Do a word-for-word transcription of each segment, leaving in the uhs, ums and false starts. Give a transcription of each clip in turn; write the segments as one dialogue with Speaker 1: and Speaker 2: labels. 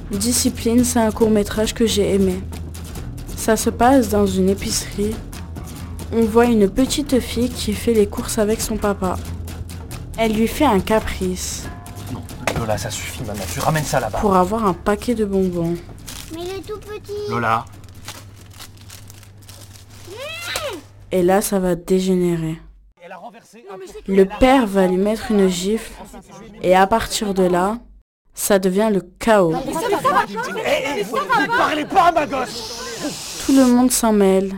Speaker 1: Discipline, c'est un court-métrage que j'ai aimé. Ça se passe dans une épicerie. On voit une petite fille qui fait les courses avec son papa. Elle lui fait un caprice.
Speaker 2: Non, Lola, ça suffit maintenant. Tu ramènes ça là-bas.
Speaker 1: Pour avoir un paquet de bonbons.
Speaker 3: Mais il est tout petit.
Speaker 2: Lola.
Speaker 1: Et là, ça va dégénérer.
Speaker 2: Elle a renversé.
Speaker 1: Le père va lui mettre une gifle. Et à partir de là, ça devient le chaos.
Speaker 2: Hé, hé, vous ne parlez pas à ma gosse.
Speaker 1: Tout le monde s'en mêle.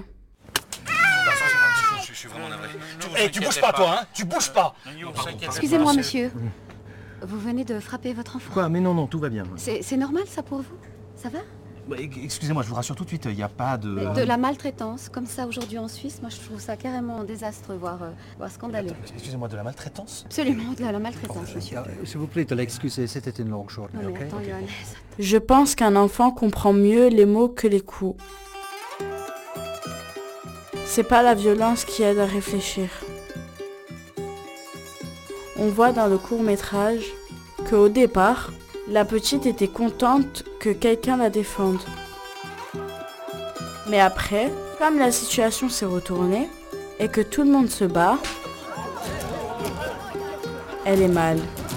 Speaker 4: Je suis vraiment navré.
Speaker 2: Hé, tu bouges pas toi, hein. Tu bouges pas.
Speaker 5: Excusez-moi, monsieur. Vous venez de frapper votre enfant.
Speaker 6: Quoi? Mais non, non, tout va bien.
Speaker 5: C'est c'est normal, ça, pour vous? Ça va?
Speaker 6: Bah, excusez-moi, je vous rassure tout de suite, il n'y a pas de...
Speaker 5: De la maltraitance, comme ça, aujourd'hui en Suisse, moi, je trouve ça carrément désastreux, voire, euh, voire scandaleux.
Speaker 2: Excusez-moi, de la maltraitance?
Speaker 5: Absolument, de la, la maltraitance, monsieur.
Speaker 6: S'il vous plaît, excusez, c'était une longue journée,
Speaker 5: Non, mais
Speaker 6: ok?
Speaker 5: attends, Johan.
Speaker 1: Je pense qu'un enfant comprend mieux les mots que les coups. C'est pas la violence qui aide à réfléchir. On voit dans le court-métrage qu'au départ, la petite était contente que quelqu'un la défende. Mais après, comme la situation s'est retournée et que tout le monde se bat, elle est mal.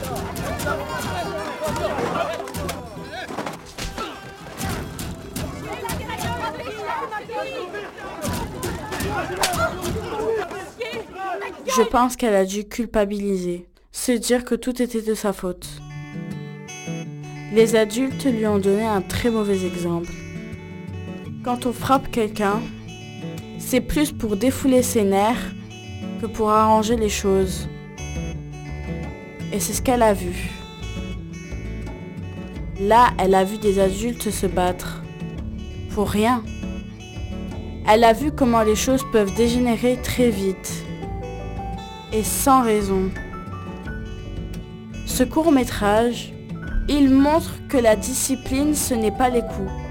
Speaker 1: Je pense qu'elle a dû culpabiliser, se dire que tout était de sa faute. Les adultes lui ont donné un très mauvais exemple. Quand on frappe quelqu'un, c'est plus pour défouler ses nerfs que pour arranger les choses. Et c'est ce qu'elle a vu. Là, elle a vu des adultes se battre. Pour rien. Elle a vu comment les choses peuvent dégénérer très vite. Et sans raison. Ce court-métrage, il montre que la discipline, ce n'est pas les coups.